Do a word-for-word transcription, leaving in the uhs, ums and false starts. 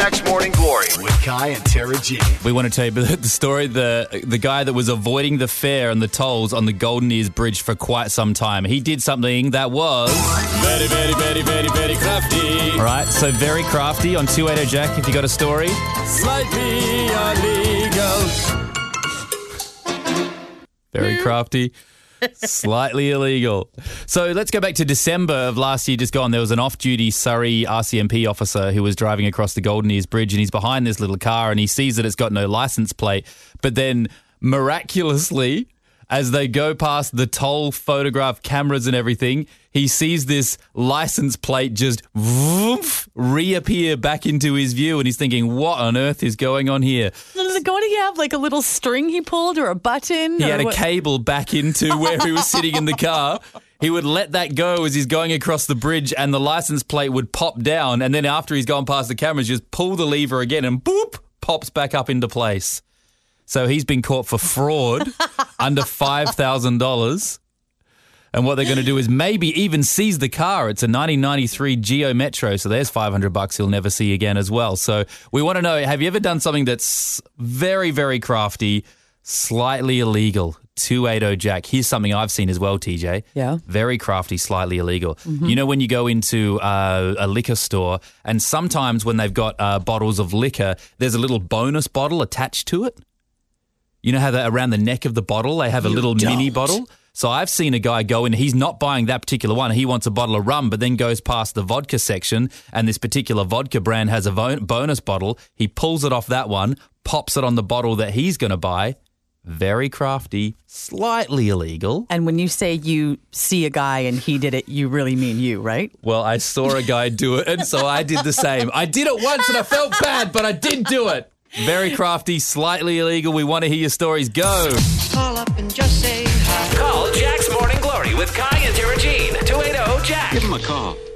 Jack's Morning Glory with Kai and Tara G. We want to tell you the story, the the guy that was avoiding the fare and the tolls on the Golden Ears Bridge for quite some time. He did something that was... Very, very, very, very, very crafty. All right, so very crafty on two eighty Jack, if you got a story. Slightly illegal. Very crafty. Slightly illegal. So let's go back to December of last year, just gone. There was an off-duty Surrey R C M P officer who was driving across the Golden Ears Bridge, and he's behind this little car and he sees that it's got no license plate. But then miraculously, as they go past the toll photograph cameras and everything, he sees this license plate just woof, reappear back into his view, and he's thinking, what on earth is going on here? Does it go to you have like a little string he pulled or a button? He or had a what? cable back into where he was sitting in the car. He would let that go as he's going across the bridge, and the license plate would pop down, and then after he's gone past the cameras, just pull the lever again and boop, pops back up into place. So he's been caught for fraud under five thousand dollars. And what they're going to do is maybe even seize the car. It's a nineteen ninety-three Geo Metro, so there's five hundred bucks he'll never see again as well. So we want to know, have you ever done something that's very, very crafty, slightly illegal? two eighty Jack. Here's something I've seen as well, T J. Yeah. Very crafty, slightly illegal. Mm-hmm. You know when you go into uh, a liquor store, and sometimes when they've got uh, bottles of liquor, there's a little bonus bottle attached to it? You know how that around the neck of the bottle, they have a You little don't. mini bottle? So I've seen a guy go in, he's not buying that particular one. He wants a bottle of rum, but then goes past the vodka section, and this particular vodka brand has a vo- bonus bottle. He pulls it off that one, pops it on the bottle that he's going to buy. Very crafty, slightly illegal. And when you say you see a guy and he did it, you really mean you, right? Well, I saw a guy do it, and so I did the same. I did it once and I felt bad, but I did do it. Very crafty, slightly illegal. We want to hear your stories. Go. Call up and just say hi. Call Jack's Morning Glory with Kai and Tara Jean. two eighty Jack. Give him a call.